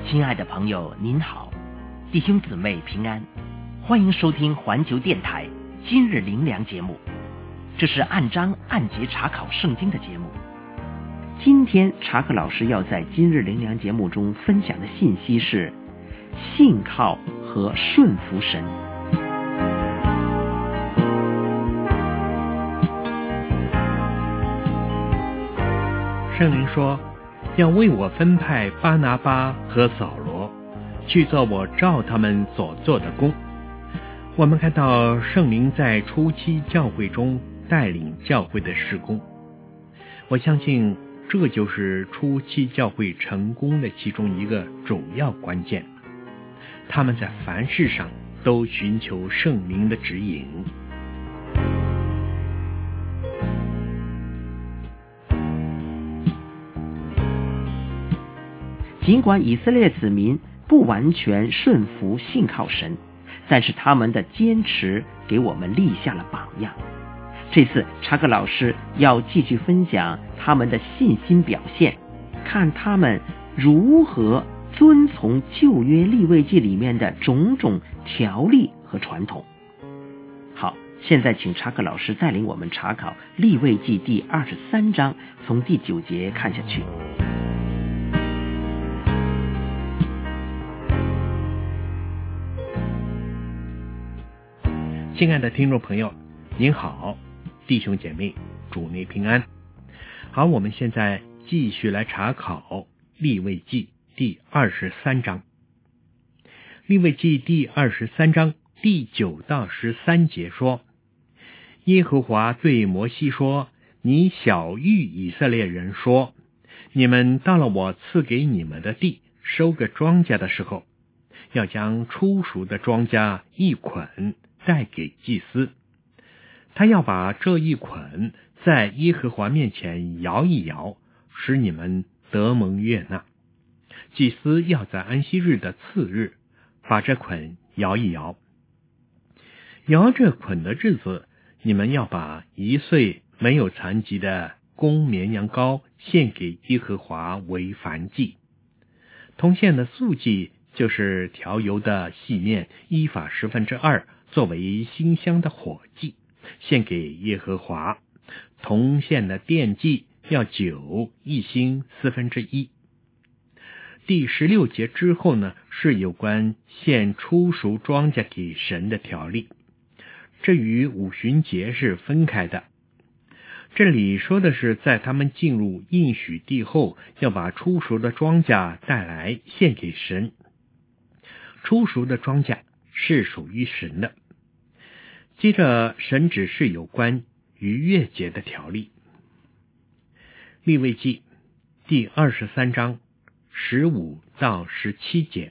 亲爱的朋友您好，弟兄姊妹平安，欢迎收听环球电台今日灵粮节目，这是按章按节查考圣经的节目。今天查克老师要在今日灵粮节目中分享的信息是信靠和顺服神。 圣灵说，要为我分派巴拿巴和扫罗，去做我照他们所做的工。我们看到圣灵在初期教会中带领教会的事工，我相信这就是初期教会成功的其中一个主要关键。他们在凡事上都寻求圣灵的指引。 尽管以色列子民不完全顺服信靠神，但是他们的坚持给我们立下了榜样。这次查克老师要继续分享他们的信心表现，看他们如何遵从旧约利未记里面的种种条例和传统。好，现在请查克老师带领我们查考利未记第23章，从第9节看下去。 亲爱的听众朋友，您好，弟兄姐妹，主内平安。好，我们现在继续来查考利未记第23章。利未记第23章第9到13节说，耶和华对摩西说，你晓谕以色列人说，你们到了我赐给你们的地，收个庄稼的时候，要将初熟的庄稼一捆带给祭司，他要把这一捆在耶和华面前摇一摇，使你们得蒙悦纳。祭司要在安息日的次日把这捆摇一摇。摇这捆的日子，你们要把1岁没有残疾的公绵羊羔献给耶和华为燔祭。同献的素祭就是调油的细面依法2/10，作为馨香的火祭，献给耶和华。同献的奠祭要酒1星1/4。第16节之后呢，是有关献初熟庄稼给神的条例，这与五旬节是分开的。这里说的是在他们进入应许地后，要把初熟的庄稼带来献给神。初熟的庄稼是属于神的。接着神指示有关逾越节的条例。利未记第23章15到17节，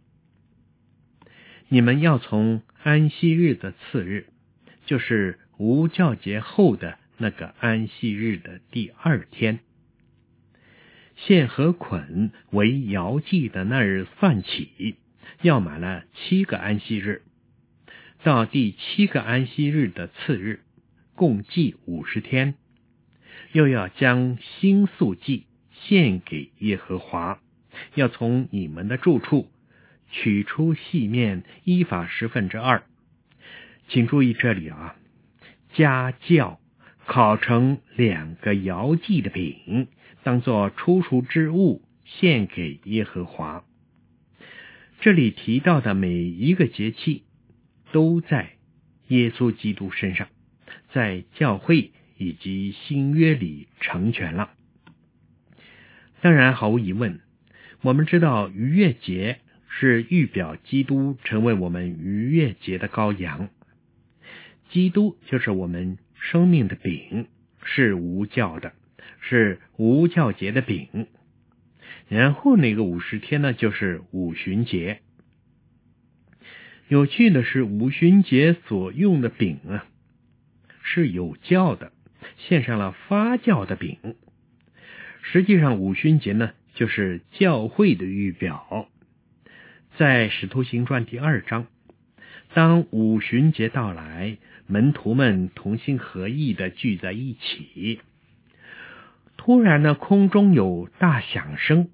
你们要从安息日的次日，就是无酵节后的那个安息日的第2天，献和捆为摇祭的那日算起，要满了7个安息日，到第7个安息日的次日，共计50天，又要将新素祭献给耶和华，要从你们的住处取出细面依法2/10。请注意这里啊，加酵烤成2个摇祭的饼，当作初熟之物献给耶和华。这里提到的每一个节期都在耶稣基督身上，在教会以及新约里成全了。当然毫无疑问，我们知道逾越节是预表基督成为我们逾越节的羔羊。基督就是我们生命的饼，是无酵的，是无酵节的饼。然后那个50天呢，就是五旬节。有趣的是，五旬节所用的饼啊，是有酵的，献上了发酵的饼。实际上五旬节呢，就是教会的预表。在使徒行传第2章，当五旬节到来，门徒们同心合意的聚在一起，突然呢，空中有大响声，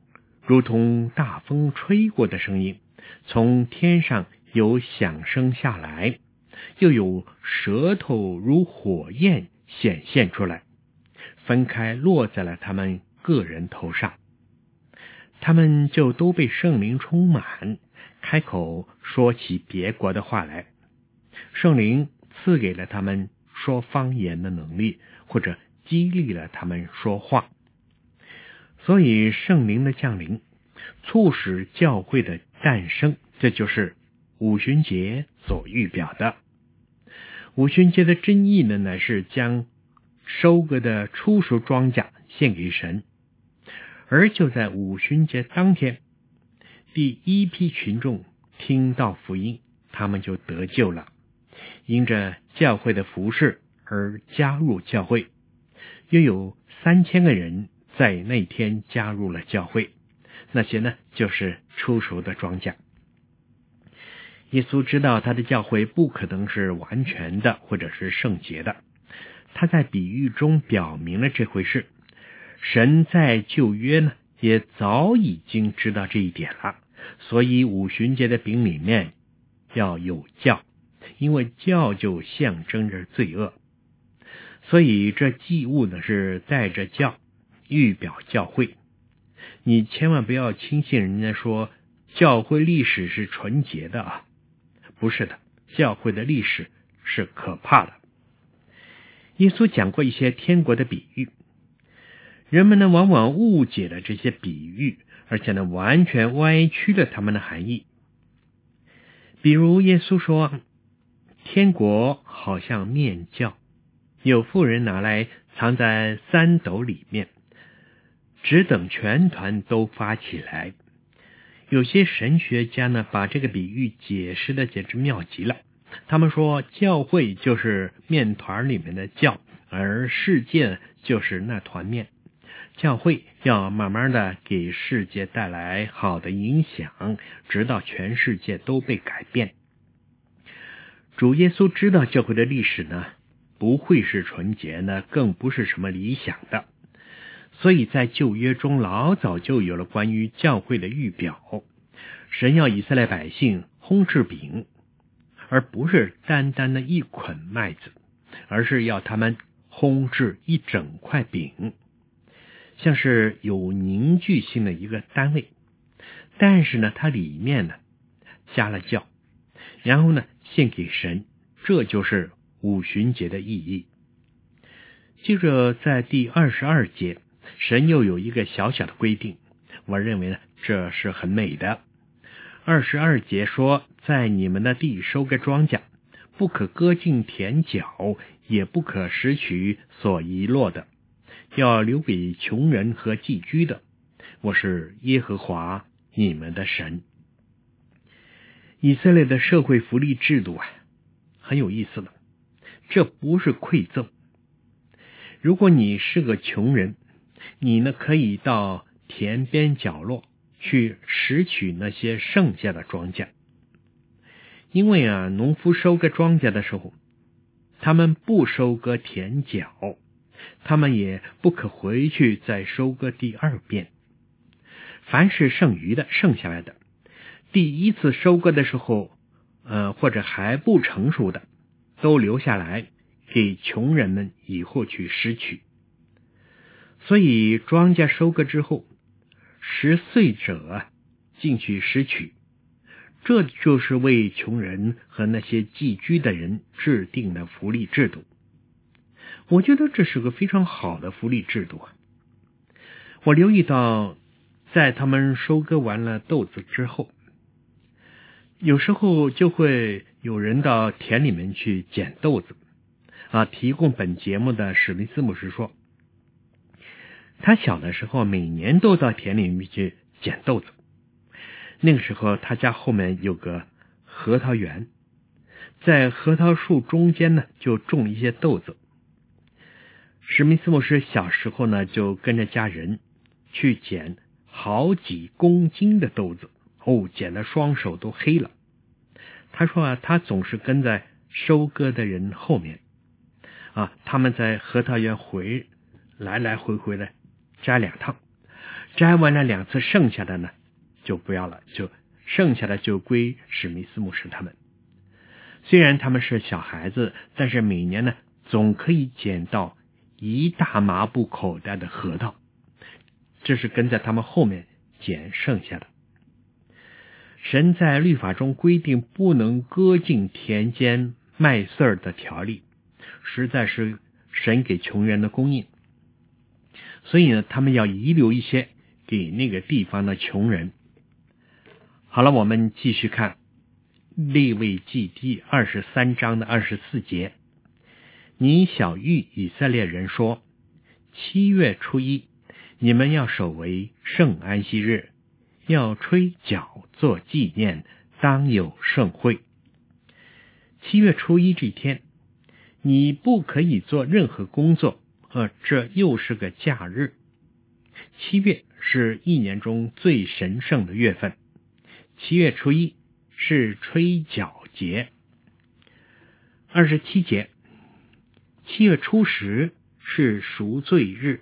如同大风吹过的声音，从天上有响声下来，又有舌头如火焰显现出来，分开落在了他们个人头上。他们就都被圣灵充满，开口说起别国的话来。圣灵赐给了他们说方言的能力，或者激励了他们说话。所以圣灵的降临促使教会的诞生，这就是五旬节所预表的。五旬节的真意呢，乃是将收割的初熟庄稼献给神。而就在五旬节当天，第一批群众听到福音，他们就得救了，因着教会的服事而加入教会。约有3000个人在那天加入了教会，那些呢，就是初熟的庄稼。耶稣知道他的教会不可能是完全的或者是圣洁的，他在比喻中表明了这回事。神在旧约呢，也早已经知道这一点了，所以五旬节的饼里面要有酵，因为酵就象征着罪恶，所以这祭物呢是带着酵，预表教会。你千万不要轻信人家说教会历史是纯洁的啊，不是的，教会的历史是可怕的。耶稣讲过一些天国的比喻，人们呢往往误解了这些比喻，而且呢完全歪曲了他们的含义。比如耶稣说，天国好像面酵，有妇人拿来藏在3斗里面，只等全团都发起来。有些神学家呢把这个比喻解释的简直妙极了，他们说教会就是面团里面的酵，而世界就是那团面。教会要慢慢的给世界带来好的影响，直到全世界都被改变。主耶稣知道教会的历史呢不会是纯洁的，更不是什么理想的，所以在旧约中老早就有了关于教会的预表。神要以色列百姓烘制饼，而不是单单的一捆麦子，而是要他们烘制一整块饼，像是有凝聚性的一个单位，但是呢它里面呢加了酵，然后呢献给神，这就是五旬节的意义。接着在第22节，神又有一个小小的规定，我认为呢这是很美的。22节说，在你们的地收割庄稼，不可割尽田角，也不可拾取所遗落的，要留给穷人和寄居的，我是耶和华你们的神。以色列的社会福利制度很有意思的，这不是馈赠。如果你是个穷人，你呢可以到田边角落去拾取那些剩下的庄稼，因为农夫收割庄稼的时候，他们不收割田角，他们也不可回去再收割第2遍。凡是剩余的剩下来的，第一次收割的时候或者还不成熟的，都留下来给穷人们以后去拾取。所以庄稼收割之后，10岁者进去拾取，这就是为穷人和那些寄居的人制定的福利制度。我觉得这是个非常好的福利制度我留意到，在他们收割完了豆子之后，有时候就会有人到田里面去捡豆子提供本节目的史密斯牧师说，他小的时候每年都到田里面去捡豆子。那个时候他家后面有个核桃园，在核桃树中间呢就种了一些豆子。史密斯牧师小时候呢就跟着家人去捡好几公斤的豆子，捡得双手都黑了。他说他总是跟在收割的人后面他们在核桃园来来回回的摘2趟， 摘完了2次，剩下的呢就不要了，剩下的就归史密斯牧师他们。虽然他们是小孩子，但是每年呢总可以捡到1大麻布口袋的核桃，这是跟在他们后面捡剩下的。神在律法中规定不能割尽田间麦穗的条例，实在是神给穷人的供应，所以呢他们要遗留一些给那个地方的穷人。好了，我们继续看利未记第23章的24节。你晓谕以色列人说，7月初1，你们要守为圣安息日，要吹角做纪念，当有盛会。7月初1这天，你不可以做任何工作，这又是个假日。7月是1年中最神圣的月份，7月初1是吹角节。27节，7月初10是赎罪日。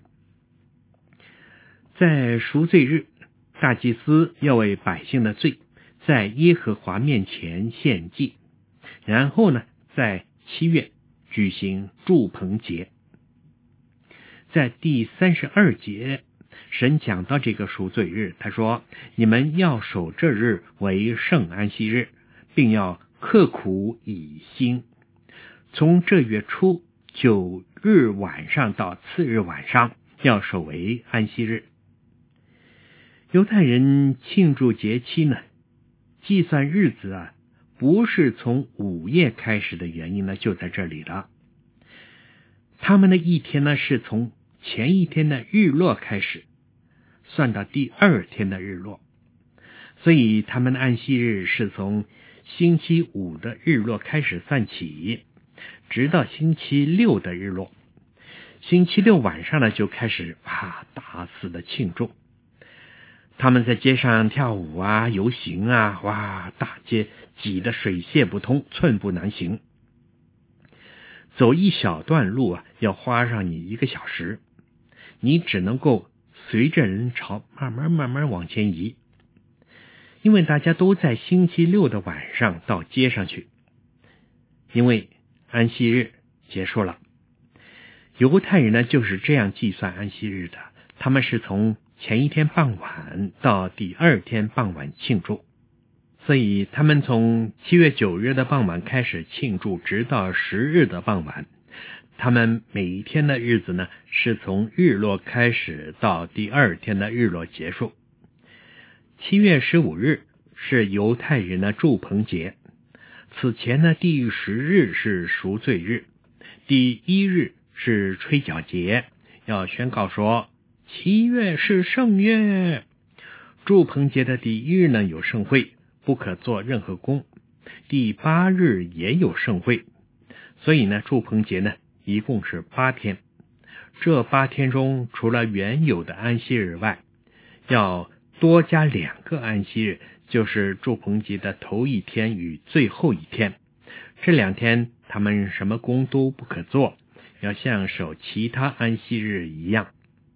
在赎罪日，大祭司要为百姓的罪在耶和华面前献祭，然后呢在7月举行住棚节。在第32节，神讲到这个赎罪日，他说，你们要守这日为圣安息日，并要刻苦以心。从这月初9日晚上到次日晚上，要守为安息日。犹太人庆祝节期呢，计算日子不是从午夜开始的原因呢，就在这里了。他们的一天呢，是从前一天的日落开始，算到第2天的日落，所以他们的安息日是从星期5的日落开始算起，直到星期6的日落。星期6晚上呢，就开始大肆的庆祝。他们在街上跳舞游行大街挤得水泄不通，寸步难行。走一小段路要花上你1个小时，你只能够随着人潮慢慢往前移，因为大家都在星期6的晚上到街上去，因为安息日结束了。犹太人呢就是这样计算安息日的，他们是从前一天傍晚到第2天傍晚庆祝，所以他们从7月9日的傍晚开始庆祝，直到10日的傍晚。他们每一天的日子呢，是从日落开始到第2天的日落结束。7月15日是犹太人的住棚节，此前呢第10日是赎罪日，第1日是吹角节，要宣告说7月是圣月。住棚节的第1日呢有盛会，不可做任何工，第8日也有盛会，所以呢住棚节呢一共是8天。这8天中，除了原有的安息日外，要多加2个安息日，就是住棚节的头1天与最后1天。这2天他们什么工都不可做，要像守其他安息日一样。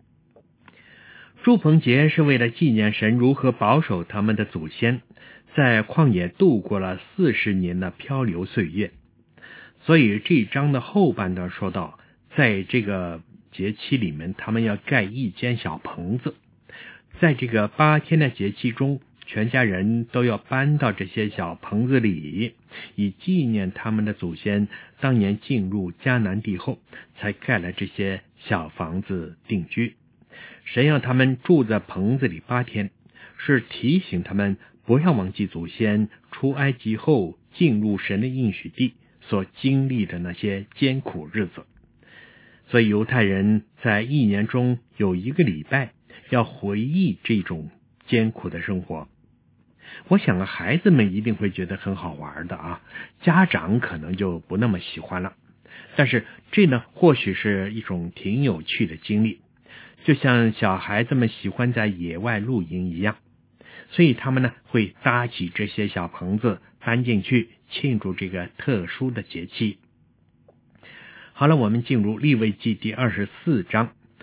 住棚节是为了纪念神如何保守他们的祖先在旷野度过了40年的漂流岁月。所以这一章的后半段说到，在这个节期里面，他们要盖1间小棚子，在这个8天的节期中，全家人都要搬到这些小棚子里，以纪念他们的祖先当年进入迦南地后才盖了这些小房子定居。神要他们住在棚子里8天，是提醒他们不要忘记祖先出埃及后进入神的应许地所经历的那些艰苦日子。所以犹太人在1年中有1个礼拜要回忆这种艰苦的生活。我想孩子们一定会觉得很好玩的家长可能就不那么喜欢了，但是这呢或许是一种挺有趣的经历，就像小孩子们喜欢在野外露营一样，所以他们呢会搭起这些小棚子搬进去庆祝这个特殊的节气。好了，我们进入利未记第24章，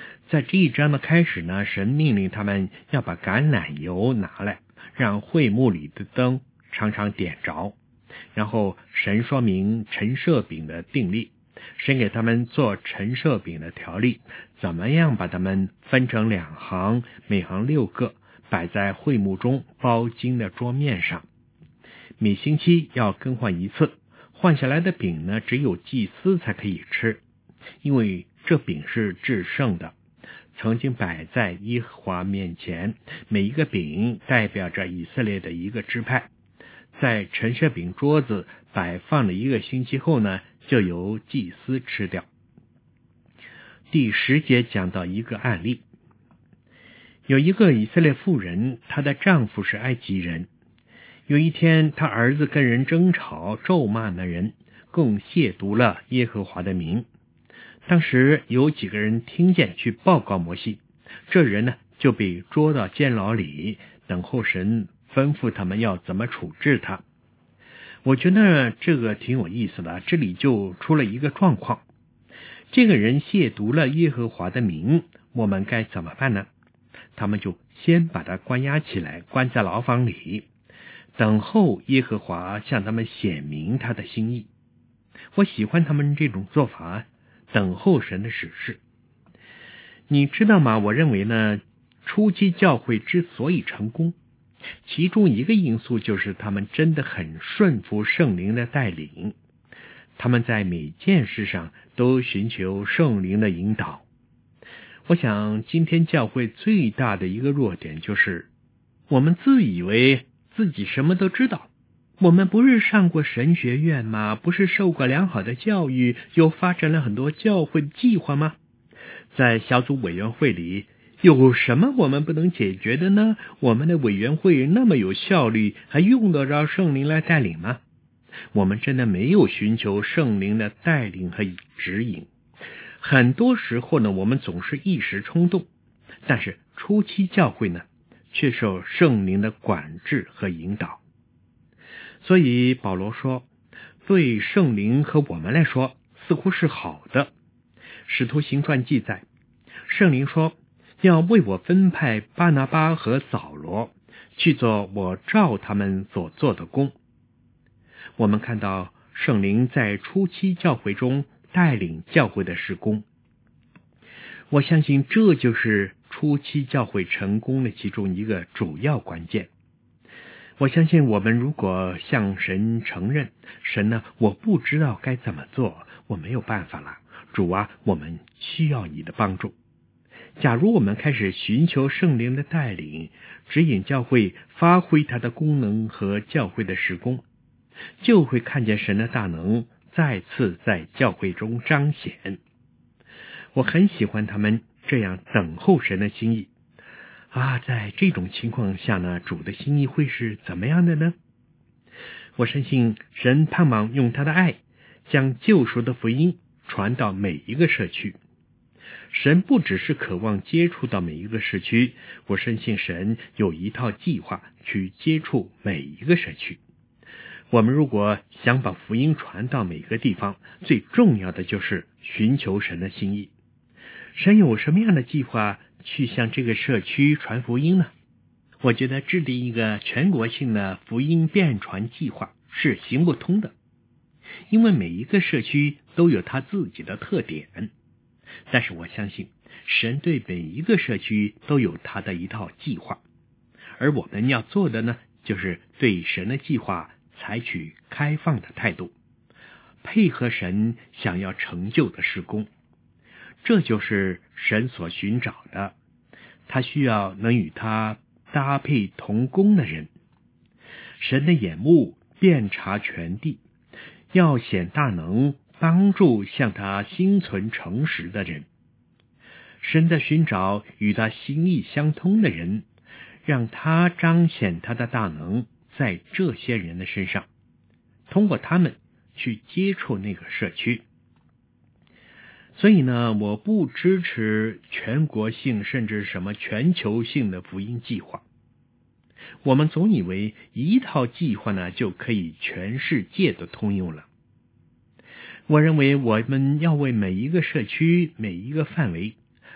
在这一章的开始呢，神命令他们要把橄榄油拿来，让会幕里的灯常常点着。然后神说明陈设饼的定例，神给他们做陈设饼的条例，怎么样把它们分成2行，每行6个，摆在会幕中包金的桌面上。每星期要更换一次，换下来的饼呢，只有祭司才可以吃，因为这饼是至圣的，曾经摆在耶和华面前，每一个饼代表着以色列的一个支派。在陈设饼桌子摆放了1个星期后呢，就由祭司吃掉。第10节讲到一个案例，有一个以色列妇人，她的丈夫是埃及人。有一天，她儿子跟人争吵，咒骂那人，共亵渎了耶和华的名。当时有几个人听见，去报告摩西，这人呢就被捉到监牢里，等候神吩咐他们要怎么处置他。我觉得这个挺有意思的，这里就出了一个状况。这个人亵渎了耶和华的名，我们该怎么办呢？他们就先把他关押起来，关在牢房里，等候耶和华向他们显明他的心意。我喜欢他们这种做法，等候神的指示。你知道吗？我认为呢，初期教会之所以成功，其中一个因素就是他们真的很顺服圣灵的带领，他们在每件事上都寻求圣灵的引导。我想今天教会最大的一个弱点就是我们自以为自己什么都知道。我们不是上过神学院吗？不是受过良好的教育，又发展了很多教会的计划吗？在小组委员会里有什么我们不能解决的呢？我们的委员会那么有效率，还用得着圣灵来带领吗？我们真的没有寻求圣灵的带领和指引。很多时候呢，我们总是一时冲动，但是初期教会呢，却受圣灵的管制和引导。所以保罗说，对圣灵和我们来说似乎是好的。使徒行传记载，圣灵说要为我分派巴拿巴和扫罗，去做我照他们所做的工。我们看到圣灵在初期教会中带领教会的事工，我相信这就是初期教会成功的其中一个主要关键。我相信我们如果向神承认，神呢，我不知道该怎么做，我没有办法了，主啊，我们需要你的帮助。假如我们开始寻求圣灵的带领，指引教会发挥它的功能和教会的事工，就会看见神的大能再次在教会中彰显。我很喜欢他们这样等候神的心意在这种情况下呢，主的心意会是怎么样的呢？我深信神盼望用他的爱将救赎的福音传到每一个社区。神不只是渴望接触到每一个社区，我深信神有一套计划去接触每一个社区。我们如果想把福音传到每个地方，最重要的就是寻求神的心意。神有什么样的计划去向这个社区传福音呢？我觉得制定一个全国性的福音遍传计划是行不通的，因为每一个社区都有他自己的特点。但是我相信神对每一个社区都有他的一套计划，而我们要做的呢，就是对神的计划采取开放的态度，配合神想要成就的事工。这就是神所寻找的，他需要能与他搭配同工的人。神的眼目遍察全地，要显大能，帮助向他心存诚实的人。神在寻找与他心意相通的人，让他彰显他的大能在这些人的身上，通过他们去接触那个社区。所以呢，我不支持全国性甚至什么全球性的福音计划。我们总以为一套计划呢就可以全世界的通用了。我认为我们要为每一个社区、每一个范围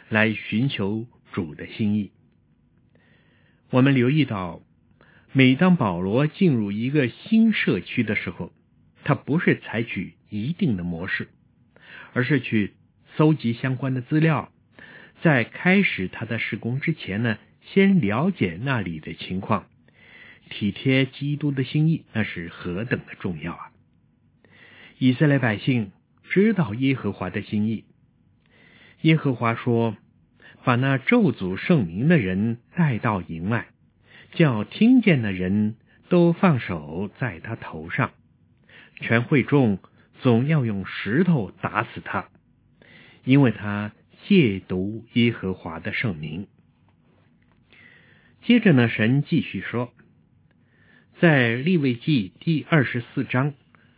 来寻求主的心意。我们留意到，每当保罗进入一个新社区的时候，他不是采取一定的模式，而是去搜集相关的资料，在开始他的事工之前呢，先了解那里的情况，体贴基督的心意，那是何等的重要啊！以色列百姓知道耶和华的心意，耶和华说，把那咒诅圣名的人带到营外，叫听见的人都放手在他头上，全会众总要用石头打死他，因为他亵渎耶和华的圣名。接着呢，神继续说，在利未记第24章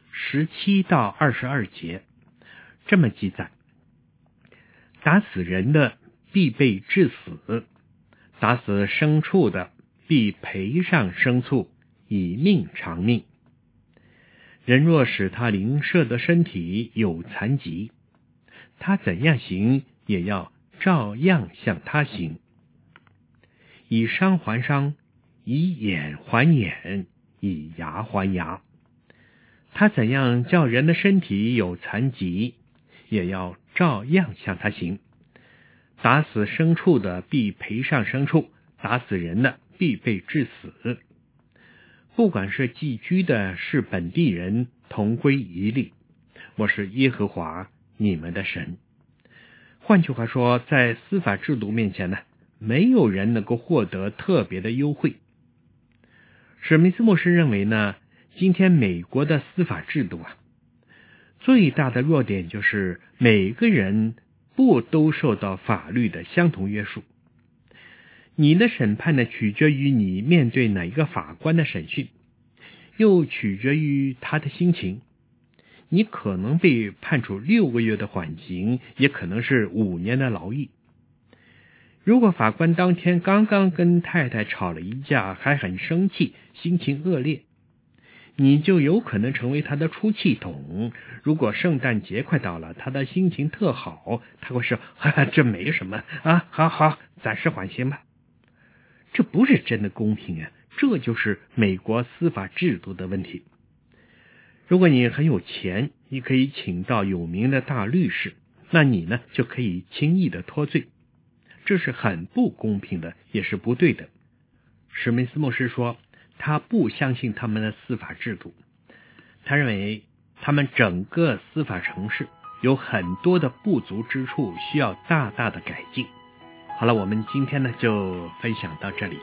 17到22节这么记载，打死人的必被治死，打死牲畜的必赔上牲畜，以命偿命。人若使他邻舍的身体有残疾，他怎样行，也要照样向他行。以伤还伤，以眼还眼，以牙还牙。他怎样叫人的身体有残疾，也要照样向他行。打死牲畜的必赔上牲畜，打死人的必被治死。不管是寄居的，是本地人，同归一律。我是耶和华你们的神。换句话说，在司法制度面前呢，没有人能够获得特别的优惠。史密斯牧师认为呢，今天美国的司法制度最大的弱点就是每个人不都受到法律的相同约束。你的审判呢，取决于你面对哪一个法官的审讯，又取决于他的心情。你可能被判处6个月的缓刑，也可能是5年的劳役。如果法官当天刚刚跟太太吵了一架，还很生气，心情恶劣，你就有可能成为他的出气筒。如果圣诞节快到了，他的心情特好，他会说这没什么啊，好，暂时缓刑吧。这不是真的公平啊，这就是美国司法制度的问题。如果你很有钱，你可以请到有名的大律师，那你呢就可以轻易的脱罪。这是很不公平的，也是不对的。史密斯牧师说，他不相信他们的司法制度，他认为他们整个司法程序有很多的不足之处，需要大大的改进。好了，我们今天呢就分享到这里。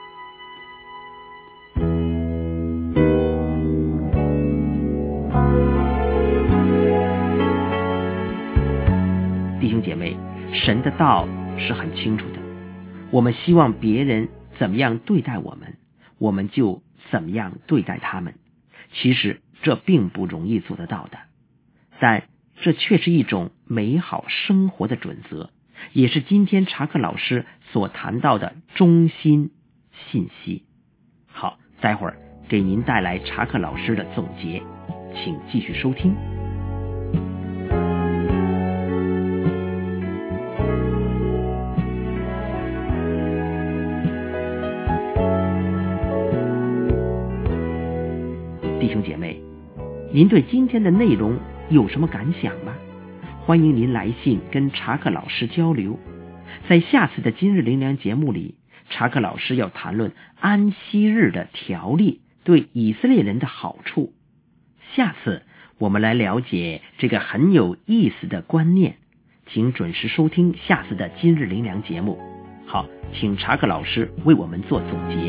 弟兄姐妹，神的道是很清楚的，我们希望别人怎么样对待我们，我们就怎么样对待他们。其实这并不容易做得到的，但这却是一种美好生活的准则，也是今天查克老师所谈到的中心信息。好，待会儿给您带来查克老师的总结，请继续收听。弟兄姐妹，您对今天的内容有什么感想吗？欢迎您来信跟查克老师交流。在下次的今日灵粮节目里，查克老师要谈论安息日的条例对以色列人的好处。下次我们来了解这个很有意思的观念，请准时收听下次的今日灵粮节目。好，请查克老师为我们做总结。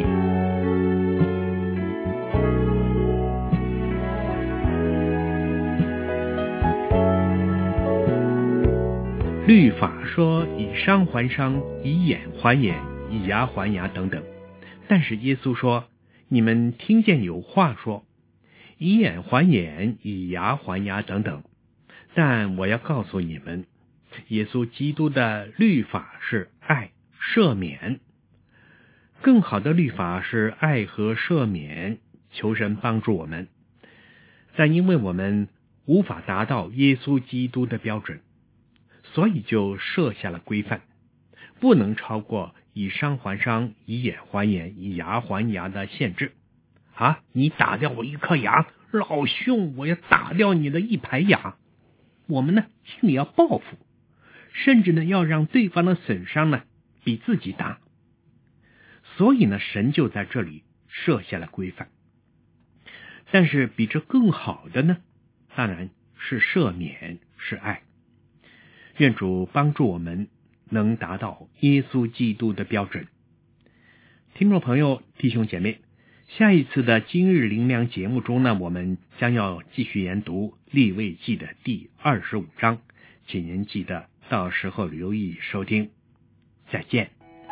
律法说以伤还伤，以眼还眼，以牙还牙等等，但是耶稣说，你们听见有话说以眼还眼，以牙还牙等等，但我要告诉你们，耶稣基督的律法是爱、赦免。更好的律法是爱和赦免，求神帮助我们。但因为我们无法达到耶稣基督的标准，所以就设下了规范。 不能超过以伤还伤，以眼还眼，以牙还牙的限制。你打掉我一颗牙，老兄，我要打掉你的一排牙。我们呢，心里要报复，甚至呢，要让对方的损伤呢比自己大。所以呢，神就在这里设下了规范。但是比这更好的呢，当然是赦免，是爱。愿主帮助我们能达到耶稣基督的标准。听众朋友，弟兄姐妹，下一次的今日灵粮节目中呢，我们将要继续研读利未记的第25章，请您记得到时候留意收听。再见。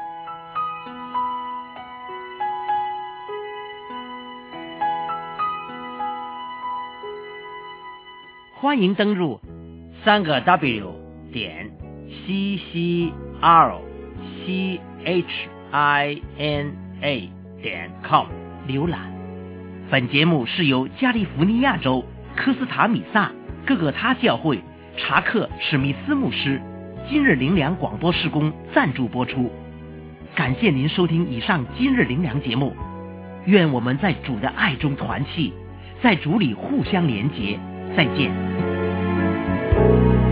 欢迎登入3个WCCHINA.com 浏览。本节目是由加利福尼亚州科斯塔米萨各个他教会查克史密斯牧师今日灵粮广播事工赞助播出。感谢您收听以上今日灵粮节目，愿我们在主的爱中团契，在主里互相连结。再见。